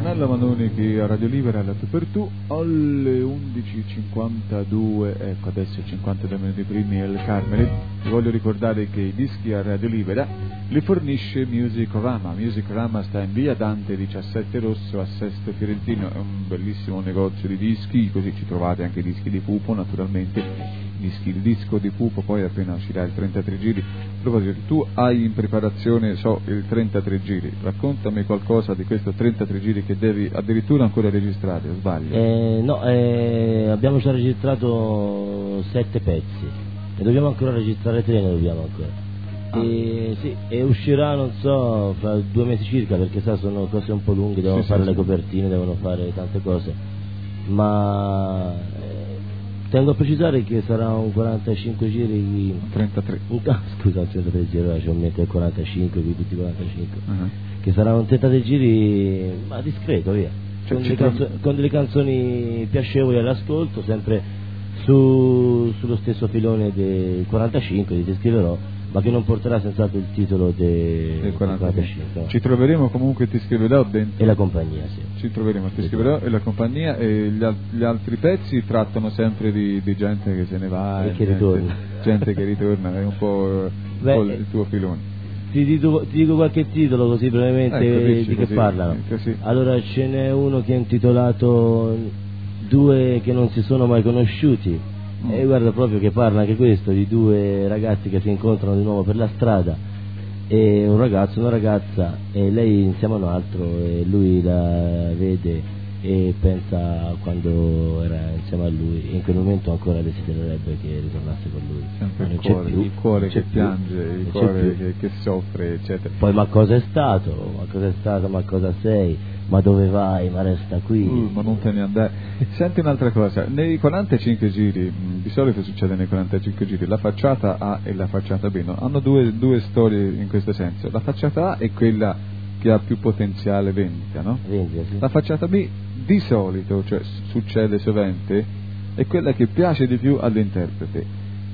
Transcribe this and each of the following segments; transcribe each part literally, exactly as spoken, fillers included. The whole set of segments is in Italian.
Ornella Manoni qui a Radio Libera alla per tu alle undici e cinquantadue, ecco adesso cinquantadue minuti primi al Carmeli. Vi voglio ricordare che i dischi a Radio Libera li fornisce Musicorama. Musicorama sta in via Dante diciassette Rosso a Sesto Fiorentino, è un bellissimo negozio di dischi, così ci trovate anche i dischi di Pupo naturalmente. Dischi, il disco di Pupo poi appena uscirà il trentatré giri. A proposito, tu hai in preparazione, so, il trentatré giri, raccontami qualcosa di questo trentatré giri che devi addirittura ancora registrare, o sbaglio? Eh, no, eh, abbiamo già registrato sette pezzi e dobbiamo ancora registrare tre, ne dobbiamo ancora. Ah. E, sì, e uscirà, non so, fra due mesi circa, perché sa, sono cose un po' lunghe, devono sì, fare sì, le copertine, devono fare tante cose, ma tengo a precisare che sarà un quarantacinque giri. trentatré. Ah, scusa, un trentatré giri, ci ho messo il quarantacinque, qui tutti quarantacinque. Uh-huh. Che sarà un trentatré giri, ma discreto, via. Cioè, con, delle canzo- con delle canzoni piacevoli all'ascolto, sempre su, sullo stesso filone del quarantacinque, di Ti scriverò, ma che non porterà senz'altro il titolo de... del quarantacinque. Ci troveremo comunque Ti scriverò dentro. E la compagnia, sì. Ci troveremo Ti scriverò e la compagnia, e gli, al- gli altri pezzi trattano sempre di, di gente che se ne va e che gente, ritorna. gente che ritorna, è un po', Beh, un po' il tuo filone. Ti dico, ti dico qualche titolo così brevemente, ecco, dici, di che così, parlano. così. Allora ce n'è uno che è intitolato Due che non si sono mai conosciuti. Mm. E guarda, proprio che parla anche questo di due ragazzi che si incontrano di nuovo per la strada, e un ragazzo e una ragazza, e lei insieme a un altro, e lui la vede e pensa a quando era insieme a lui, e in quel momento ancora desidererebbe che ritornasse con lui. Sempre il non cuore, c'è più, il cuore che più, piange, il cuore che, che soffre, eccetera. Poi ma cosa è stato? Ma cosa è stato? Ma cosa sei? Ma dove vai? Ma resta qui. Uh, ma non te ne andare. Senti un'altra cosa, nei quarantacinque giri, di solito succede nei quarantacinque giri, la facciata A e la facciata B, no? Hanno due, due storie in questo senso. La facciata A è quella che ha più potenziale vendita, no? Vendita, sì. La facciata B di solito, cioè succede sovente, è quella che piace di più all'interprete.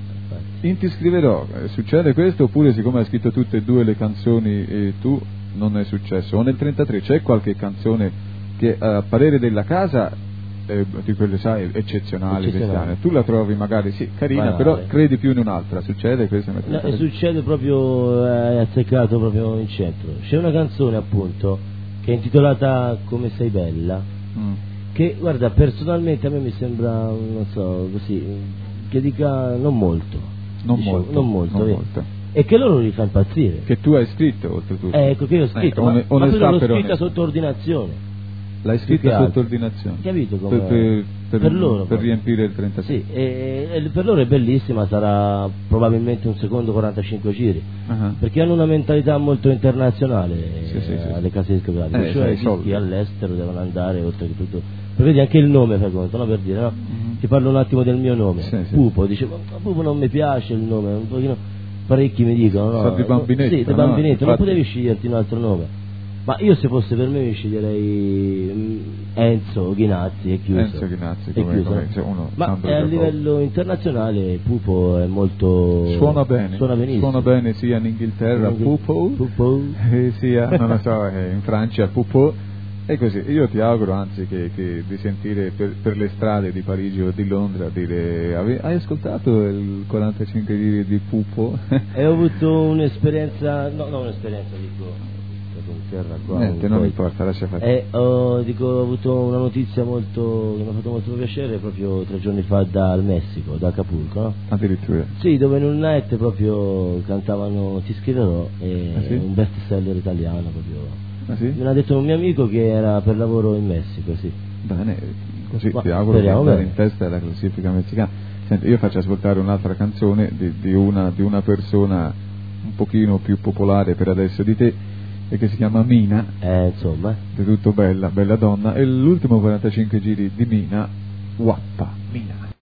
In Ti scriverò, eh, succede questo, oppure siccome hai scritto tutte e due le canzoni e tu non è successo? O nel trentatré c'è qualche canzone che a parere della casa eh, di quelle sai eccezionali, eccezionale. tu la trovi magari sì carina, Banale. però credi più in un'altra? Succede questo? No, e succede proprio, è eh, azzeccato proprio in centro. C'è una canzone appunto che è intitolata Come sei bella, mm. che guarda, personalmente a me mi sembra, non so, così, che dica non molto, non diciamo, molto, non molto, non molto. E che loro li fa impazzire. Che tu hai scritto oltretutto. Eh, ecco, che io ho scritto, eh, ma, ma però l'ho scritta sotto ordinazione. L'hai scritta sotto ordinazione? Capito come? Per, per, per, per loro. Per riempire il trentasei. Sì, e, e per loro è bellissima, sarà probabilmente un secondo quarantacinque giri, uh-huh. perché hanno una mentalità molto internazionale, sì, sì, sì, alle case discografiche, eh, cioè i dischi all'estero devono andare, oltre che tutto. Vedi anche il nome, fai conto, no? Per dire, no? Uh-huh. Ti parlo un attimo del mio nome, sì, Pupo, sì. Dice, ma Pupo non mi piace il nome, un pochino. Parecchi mi dicono, no? Sa di bambinetto, sì, di no? bambinetto, Infatti... non potevi sceglierti un altro nome. Ma io se fosse per me mi sceglierei Enzo Ghinazzi, è chiuso. Enzo Ghinazzi, è come, chiuso. come cioè uno, ma a livello internazionale Pupo è molto... Suona bene, suona benissimo. Suona bene sia in Inghilterra, Pupo, Pupo. Eh, sia, non lo so, eh, in Francia, Pupo. E così, io ti auguro anzi che, che di sentire per, per le strade di Parigi o di Londra dire ave, hai ascoltato il quarantacinque giri di Pupo? E ho avuto un'esperienza, no, no un'esperienza dico, terra qua. Niente, non importa, lascia fare. E ho, dico, ho avuto una notizia molto, che mi ha fatto molto piacere proprio tre giorni fa dal Messico, da Acapulco, no? Addirittura? Sì, dove in un night proprio cantavano Ti scriverò, e ah, sì? un best seller italiano proprio. Ah, sì? Me l'ha detto un mio amico che era per lavoro in Messico, sì. Bene, così ma ti auguro di andare bene. in testa alla classifica messicana. Senti, io faccio ascoltare un'altra canzone di, di, una, di una persona un pochino più popolare per adesso di te, e che si chiama Mina. Eh, insomma. Di tutto bella, bella donna. E l'ultimo quarantacinque giri di Mina, Wappa, Mina.